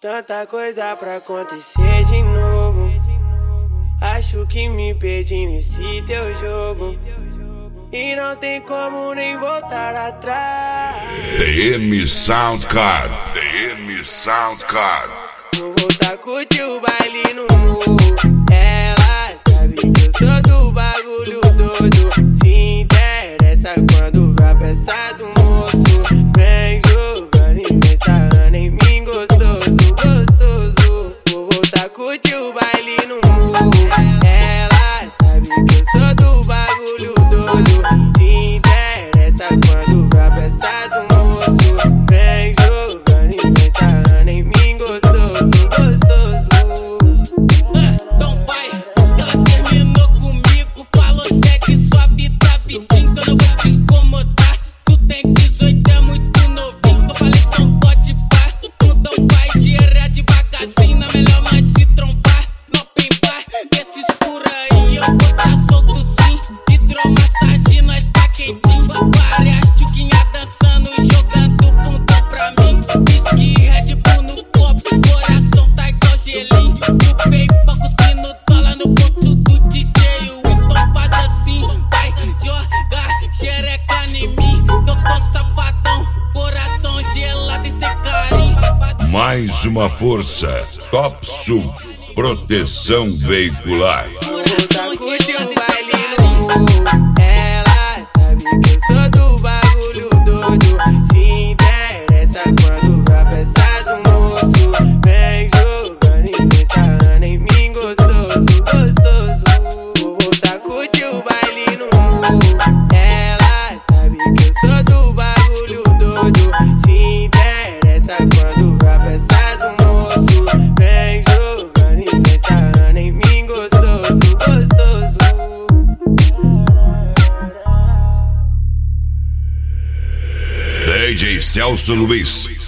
Tanta coisa pra acontecer de novo. Acho que me perdi nesse teu jogo e não tem como nem voltar atrás. DM Soundcard, DM Soundcard. Vou voltar a curtir o baile no morro. Ela sabe que eu sou do bagulho doido. Se interessa quando vai pra essa do moço. Vem jogando e vem sarrando em mim gostoso, gostoso. Vou voltar a curtir o baile no morro. Ela sabe que eu sou do bagulho doido. Se interessa quando vai pra essa do moço. Vem jogando e vem sarrando em mim gostoso, gostoso. Então vai, que ela terminou comigo. Falou, segue sua vida, vidinho, que eu não vou te incomodar. Tu tem 18, é muito novinho. Eu falei, então pode pá. Então vai, gira devagarzinho. É melhor nós se trombar. No pimbar, desses por aí eu vou tá solto sim. Hidromassagem, nós tá quentinho. Várias tchuquinhas dançando, jogando bunda pra mim. Whisky, Red Bull no copo, coração tá igual gelinho. Chupei pra cuspir no dólar no bolso do DJ. Então faz assim, vai jogar xereca em mim. Que eu tô safadão, coração gelado e sem carinho. Mais uma força, Top Sul, proteção veicular. Vou voltar a curtir o baile no morro. Ela sabe que eu sou do bagulho doido. Se interessa quando vai pra essa do moço. Vem jogando e vem sarrando em mim gostoso, gostoso. Vou voltar a curtir o baile no morro. Ela sabe que eu sou do bagulho doido. Se interessa quando vai pra essa do moço. Vem jogando e vem sarrando em mim gostoso, gostoso. DJ Celso Luiz.